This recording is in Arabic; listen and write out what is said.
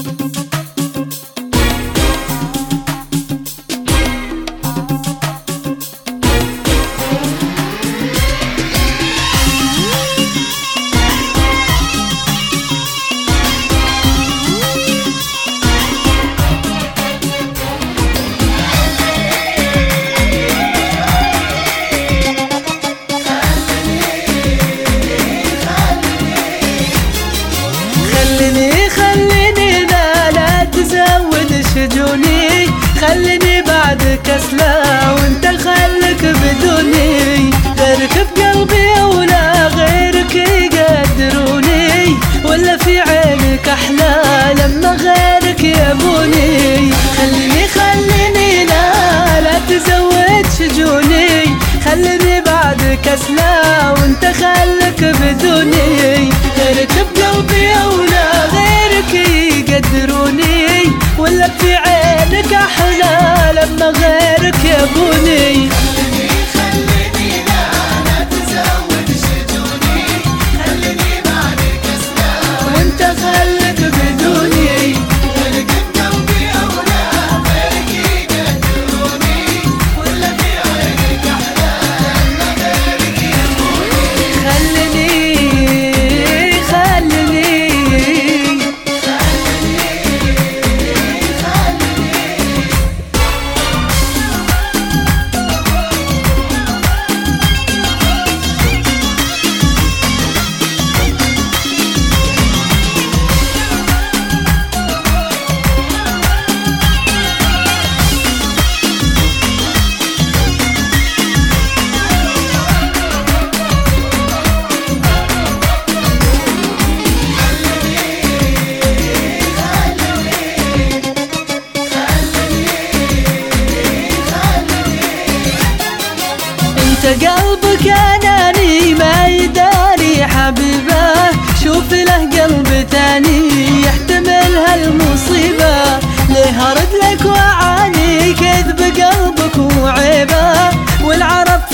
خليني بعدك أسلى وانت خلك بدوني، غيرك بقلبي ولا غيرك يقدروني، ولا في عينك أحلى لما غيرك يبوني. خليني لا تزود شجوني، خليني بعدك أسلى وانت خلك بدوني، غيرك بقلبي ولا غيرك يقدروني، ولا في عينك أحلى لما غيرك يبوني. خليني لا تزود شجوني، خليني بعدك أسلى وانت خلك بدوني، غيرك بقلبي أولى غيرك يقدروني، ولا في عينك أحلى لما غيرك يبوني. خليني قلبك أناني ما يداري حبيبه، شوف له قلب تاني يحتمل هالمصيبة، ليه هرد لك وعاني كذب قلبك وعيبه، والعرب